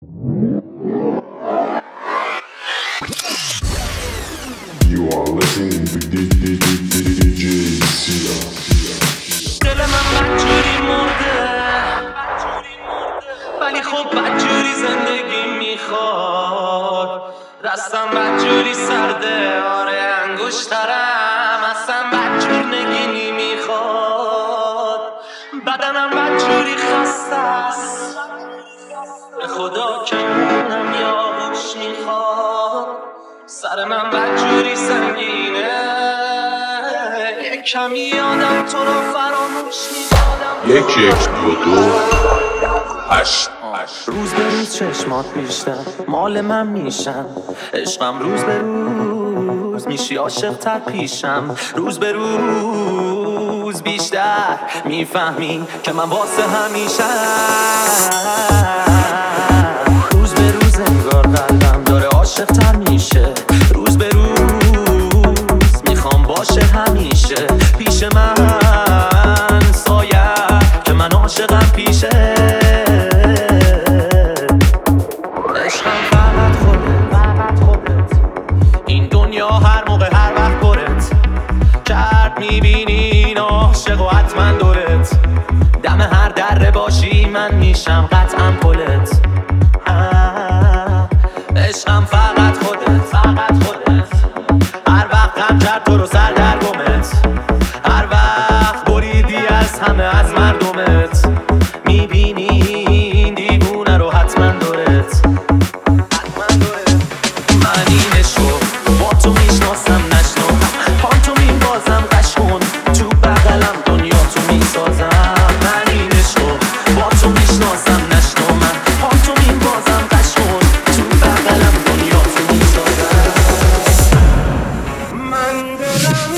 You are listening to DJ Sia. دل من بدجوری مرده ولی خب بدجوری زندگی میخواد. دستم بدجوری سرده، آره انگشترم اصلا بدجور نگینی میخواد. بدنم بدجوری خسته است، به خدا که اونم یاهوش میخواد. سر من بدجوری سنگینه، یک کمی یادم تو رو فراموش میدادم. 1122 روز به روز چشمات بیشتر مال من میشن، عشقم روز به روز میشی عاشق تر پیشم. روز به روز بیشتر میفهمی که من واسه همیشه. روز به روز انگار قلبم داره عاشق تر میشه. روز به روز میخوام باشه همیشه پیش من سایه که من عاشقم پیشه. عشقم فقط خودت، این دنیا هر موقع هر وقت پرت کرد میبینی این عاشق و حتما دورت. دم هر دره باشی من میشم قطعا پلت. عشقم فقط خودت، هر وقت غم کرد تو رو سر در گمت، هر وقت بریدی از همه از مردمت. میبینی این دیوونه رو حتما دورت. من اینشو با تو میشناسم نشناسم، پان تو میبازم قش کن تو بغلم دنیا تو میسازم. من اینشو با تو میشناسم نشناسم، پان تو میبازم قش کن تو بغلم دنیا تو میسازم. من دلم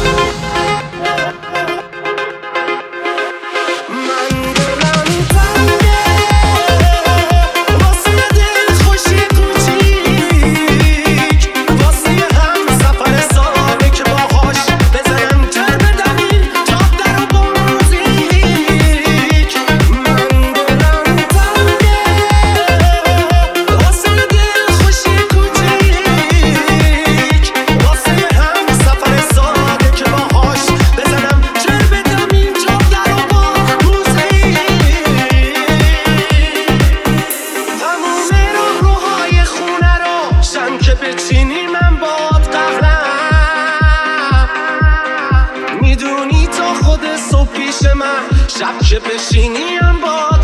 شب که بشینیم باد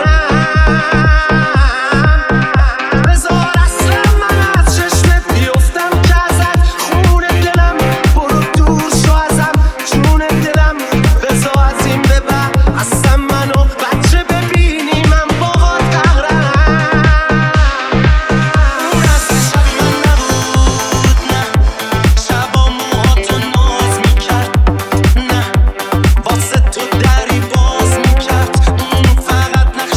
قهرم. بذار اصلا من از چشمت بیفتم که ازت خون دلم برو دور شو ازم جون دلم. بذار از این به بعد اصلا منو بچه ببینی من باد قهرم. اون از شب من نبود، نه شبا موهاتو ناز میکرد، نه واسه تو دری باز میکرد. فقط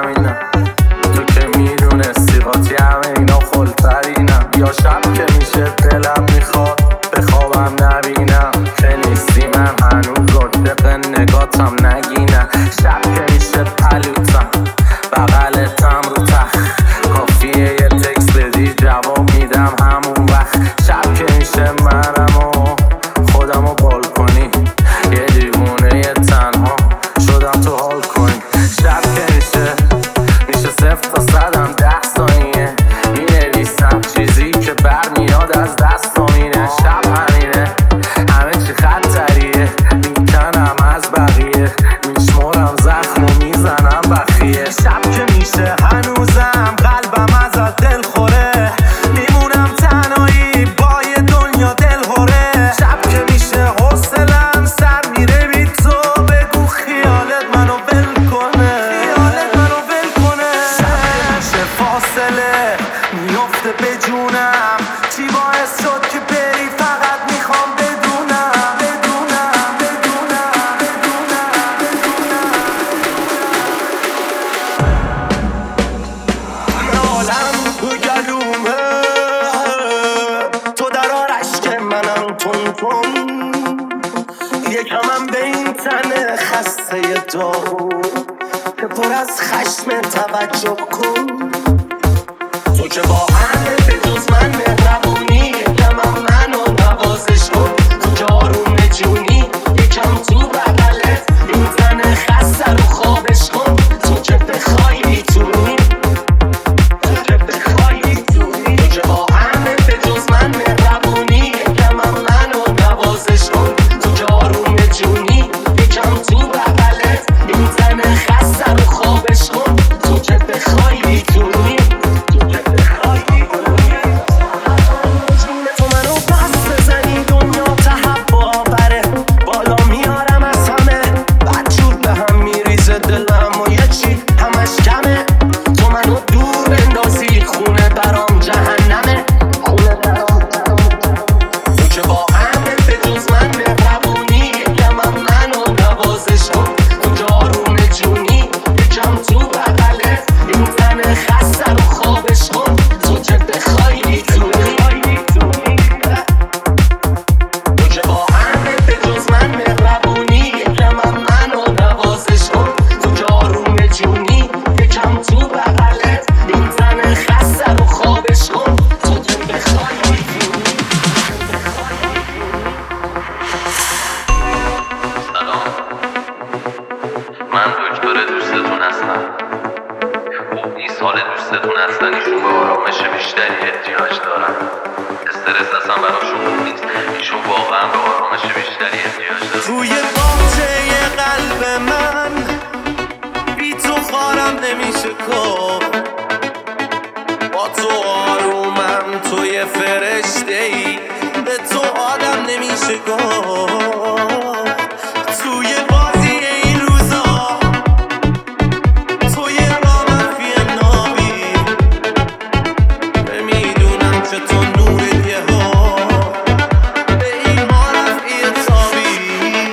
همینم. تو که میدونستی قاطی همه اینا خلطرینم. یا شب که میشه دلم میخواد بخوابم نبینم که نیستی من هنوز رجق نگاتم نگینم. شب که میشه پلوتم بغلتم رو تخت کافیه یه تکس بدی جواب میدم همون وقت. شب که میشه منم و خودمو بال کنی یه دیوونه تنها شدم تو حال کنی. شب که میشه 0 تا 100م 10 ثانیه مینویسم چیزی که برمیاد از دستامینه. شب همینه همه چی خطریه میکنم از بقیه میشمرم زخم و میزنم بخیه. شب که میشه هنوزم قلبم ازت دل خوره میمونم تنهایی با یه دنیا دل خوره. شب که میشه حوصلم سر میره بی تو بگو خیالت منو ول کنه شب که میشه فاصله میفته به جونم چی باعث شد که بری فقط میخوام بدونم عالم تو گلومه تو در آرش که منم تون یکمم به این تن خسته داغون که پر از خشم توجه کن. تو که با همه به جز من مهربونی یکمم منو نوازش کن. تو که آروم جونی یکم تو بغلت این تن خسته رو خوابش کن. تو که بخوای میتونی تو که با همه به جز من مهربونی یکمم منو نوازش کن. تو که آروم جونی یکم تو بغلت این تن خسته رو خوابش کن. تو که بخوای میتونی تو منو پس بزنی دنیا تهوع آوره بالا میارم از همه بدجور به هم میریزه دلم و یه چی همش کمه. تو منو دور بندازی خونه برام جهنمه تو که با همه به جز من مهربونی یکمم منو نوازش کن. تو که آروم جونی یکم تو بغلت این تن خسته رو خوابش کن. تو که بخوای میتونی تو که با همه به جز من مهربونی یکمم منو نوازش کن. تو که آروم جونی یکم تو بغلت این تن خسته رو خوابش کن. تو که بخوای میتونی. سلام، من دکتر دوستتون هستم. خوب نیست حال دوستتون هستن، ایشون به آرامش بیشتری احتیاج دارن. استرس اصلا براشون خوب نیست، ایشون واقعا به آرامش بیشتری احتیاج دارن. توی باغچه قلب من بی تو خارم نمیشه کن. با تو آرومم توی فرشته ای به تو آدم نمیشه گفت. توی بازی این روزا توی رامفی نابی میدونم که تو نور یه ها به ایمان رفعی تابی.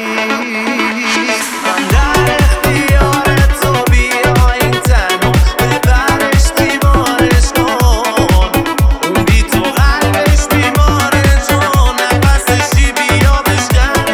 من در اختیار تو بیا این تنو ببرش بیمارش کن. اون بی تو قلبش بیماره جون نفسشی بیا بشکن.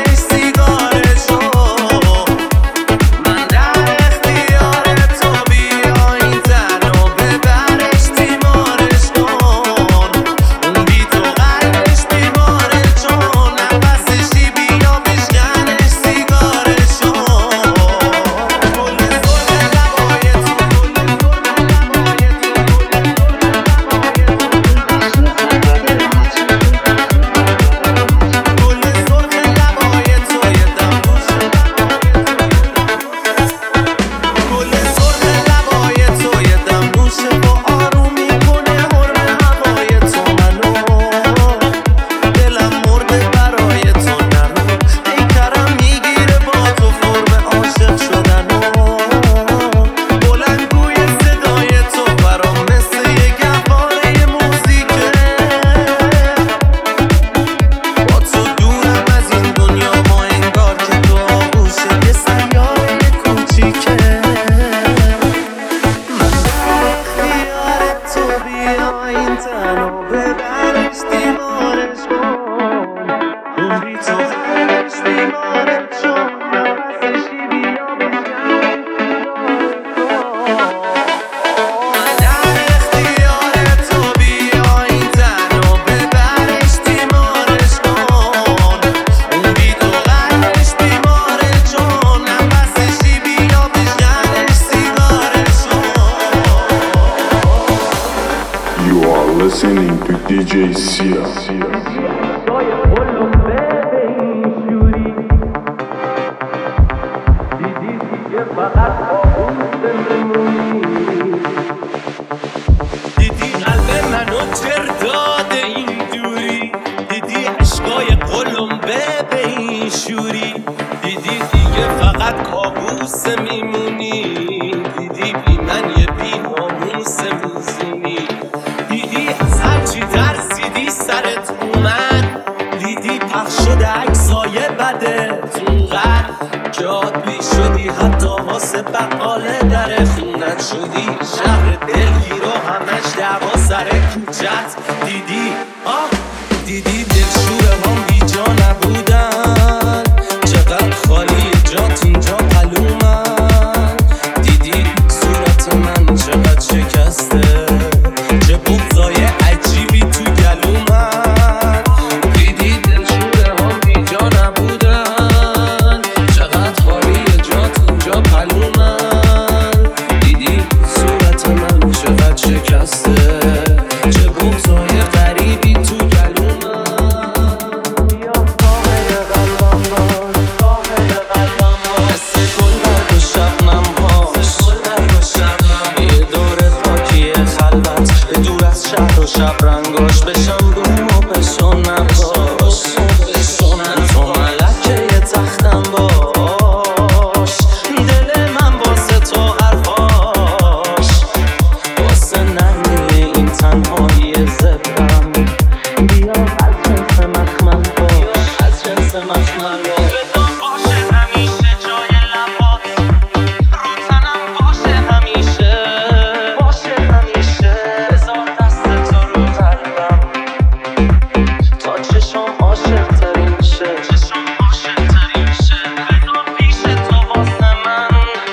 listening to DJ Sia. دیدی قلب منو تر داده این دوری، دیدی عشقای قلمبه به این شوری، دیدی دیگه فقط کابوس میمونی، دیدی بی من یه بی ناموس میزونی، دیدی از هرچی ترسیدی سرت اومد، دیدی پخش شده عکسای بدت اونقدر که عادی شدی حتی واسه بقال در خونت شدی شهر دلگیر و همش دعوا سر کوچت، دیدی دیدی دلشوره هم بی جا نبودن، چقدر خالی جات اینجا پلومن، دیدی صورت من چقدر شکسته، چه بغضای عجیبی تو گلومن، دیدی دلشوره هم بی جا نبودن، چقدر خالی جات اینجا پلومن، دیدی صورت من چقدر شکسته، چه بغضای غریبی تو گلومن. یا ساحل قلبم باش، ساحل قلبم باش، مثل گل برگ و شبنم هاش، یه دور پاکی خلوت به دور از شهر و شب رنگاش، بشم بوم و بشونم باش، تو ملکه تختم باش، دل من واسه تو حرفاش، واسه نرمی این تنهایی زبرم، بیا از جنس مخمل باش، از جنس مخمل باش، بدان باشه همیشه جای لبات، رو تنم باشه همیشه، باشه همیشه، بذار دست تو رو قلبم تا چشم عاشق ترین شه، چشم عاشق ترین شه، بذار پیش تو واسه من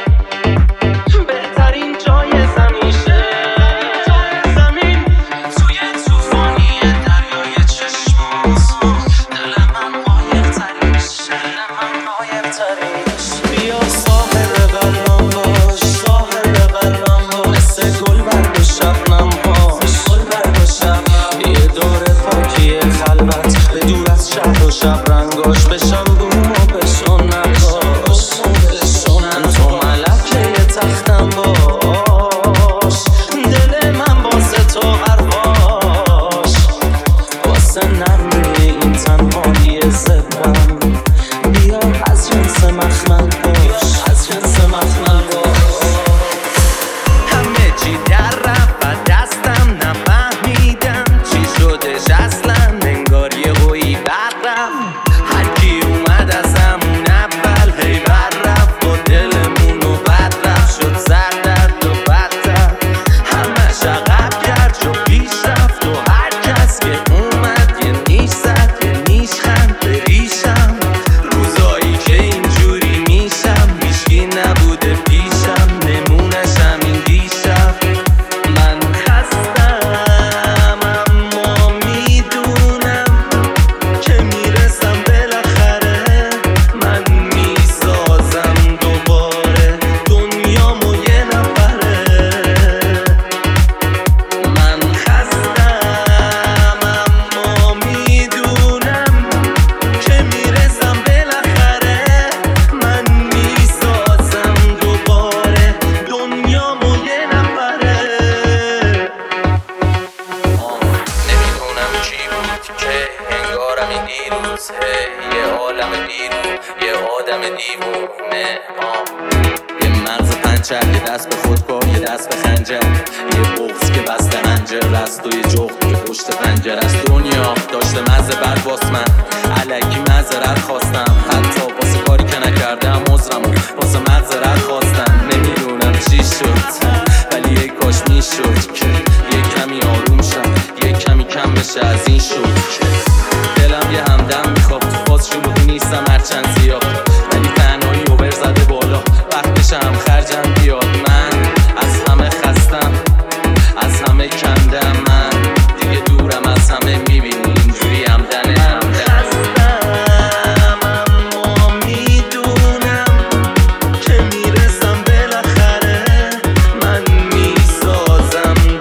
بهترین جای زمین شه، جای زمین توی توفانی دریای چشمات، دل من قایق ترین شه، دل من قایق ترین شه، بیا ساحل قلبم باش، ساحل قلبم باش، مثل گل برگ و شبنم هاش، گل برگ و شبنم، یه دور پاکی خلوت به دور از شهر و شب رنگاش، بشم بوم و بشونم باش، تو ملکه تختم باش، دل من واسه تو حرفاش، واسه نرمی این تنهایی زبرم، بیا از جنس مخمل باش، از جنس مخمل باش، همه چی در رفت و دستم نفهمیدم چی شدش اصلا، انگار یه هویی بد رفت، هرکی اومد از همون اول هی بد رفت و دلمونو بد رفت، شد سر درد و بدتر، همش عقب کرد چو پیش رفت و هر کس که اومد یه نیش زد یه نیش خند به ریشم، روزایی که اینجوری میشم هیچکی نبوده پیشم، نمونش همین دیشب، من خستم اما میدونم که میرسم بالاخره، من میسازم دوباره دنیامو یه نفره، من خستم اما میدونم که میرسم بالاخره، من میسازم دوباره دنیامو یه نفره. نمیدونم چی بود که انگارم این دیروز یه عالم بیرون یه آدم دیوونه، یه مغز پنچر، یه دست به خودکار، یه دست به خنجر، یه بغض که بسته هنجر است و یه جغد که پشت پنجر است، دنیا داشته مزه بر باس، من علکی معذرت خواستم، حتی واسه کاری که نکردم عذرم واسه معذرت خواستم، نمیدونم چی شد ولی یه کاش میشد که یه کمی آروم شم، یه کمی کم بشه از این شد که دلم یه همدم میخواد، تو فاز شلوغی نیستم هرچند زیاد، ولی تنهایی اوبر زده بالا، وقتش هم خرجم بیاد، من از همه خستم از همه کندم، من دیگه دورم از همه، میبینی اینجوری همدنه خستم اما میدونم که میرسم بالاخره، من میسازم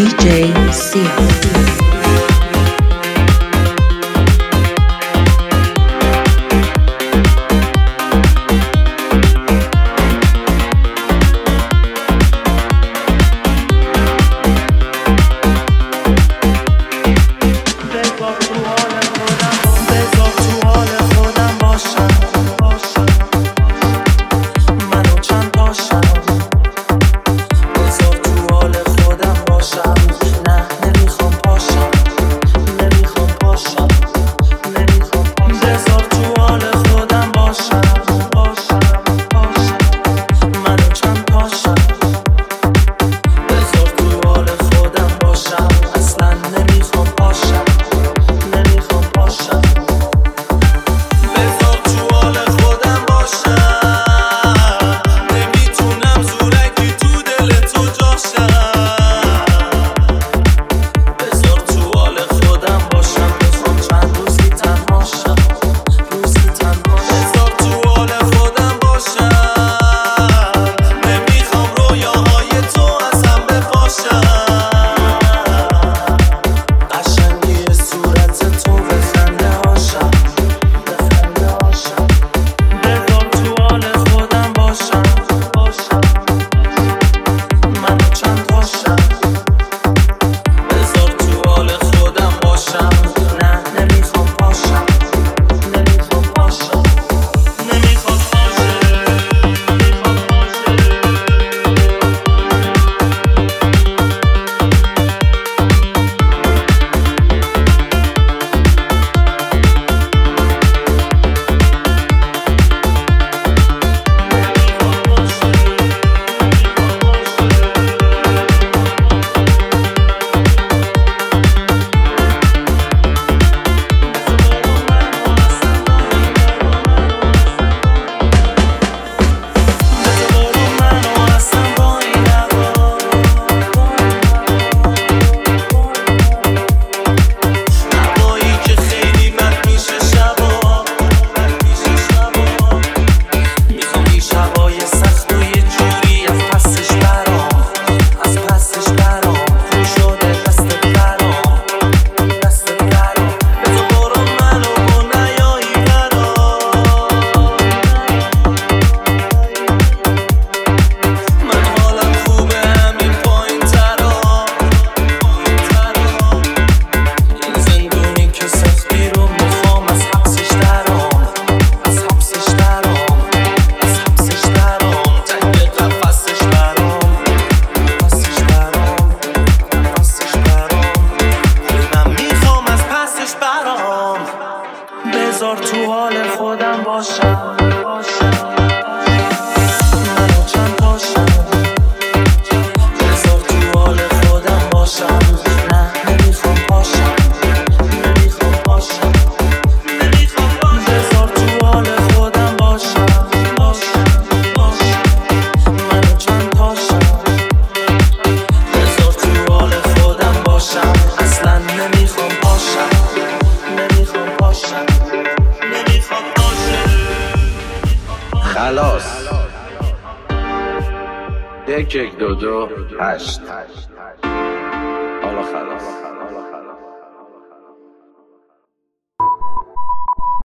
DJ Sia. بذار تو حال خودم باشم منو چند پاشم بذار تو حال خودم باشم نه نمیخوام پاشم بذار تو حال خودم باشم منو چند پاشم بذار تو حال خودم باشم اصلا نمیخوام پاشم خلاص 1 1 2 2 8 حالا خلاص